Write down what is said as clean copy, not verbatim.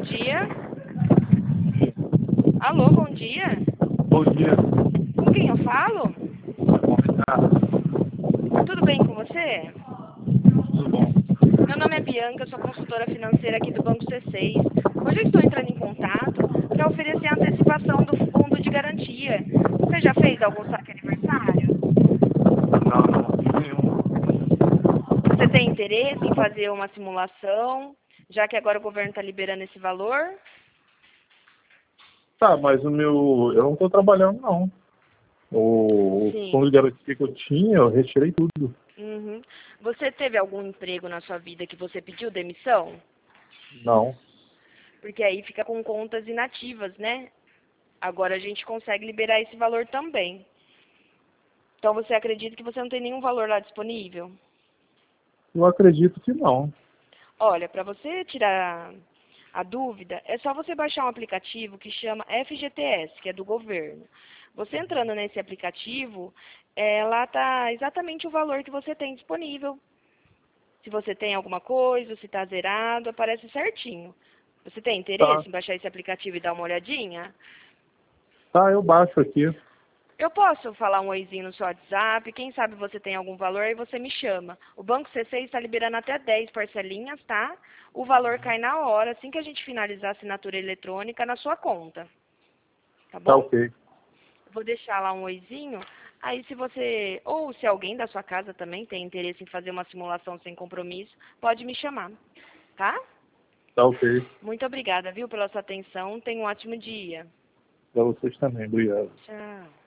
dia. Alô, bom dia. Bom dia. Com quem eu falo? Convidado. Tudo bem com você? Tudo bom. Meu nome é Bianca, sou consultora financeira aqui do Banco C6. Hoje eu estou entrando em contato para oferecer a antecipação do fundo de garantia. Você já fez algum saque aniversário? Não, nenhum. Você tem interesse em fazer uma simulação, já que agora o governo está liberando esse valor? Tá, mas o meu... Eu não estou trabalhando, não. O fundo Sim. de garantia que eu tinha, eu retirei tudo. Uhum. Você teve algum emprego na sua vida que você pediu demissão? Não. Porque aí fica com contas inativas, né? Agora a gente consegue liberar esse valor também. Então você acredita que você não tem nenhum valor lá disponível? Eu acredito que não. Olha, para você tirar a dúvida, é só você baixar um aplicativo que chama FGTS, que é do governo. Você entrando nesse aplicativo, lá está exatamente o valor que você tem disponível. Se você tem alguma coisa, se está zerado, aparece certinho. Você tem Tá. interesse em baixar esse aplicativo e dar uma olhadinha? Tá, eu baixo aqui. Eu posso falar um oizinho no seu WhatsApp, quem sabe você tem algum valor e você me chama. O Banco C6 está liberando até 10 parcelinhas, tá? O valor cai na hora, assim que a gente finalizar a assinatura eletrônica na sua conta. Tá Tá bom? ok. Vou deixar lá um oizinho. Aí se você, ou se alguém da sua casa também tem interesse em fazer uma simulação sem compromisso, pode me chamar, tá? Tá ok. Muito obrigada, viu, pela sua atenção. Tenha um ótimo dia. Pra vocês também. Obrigado. Tchau.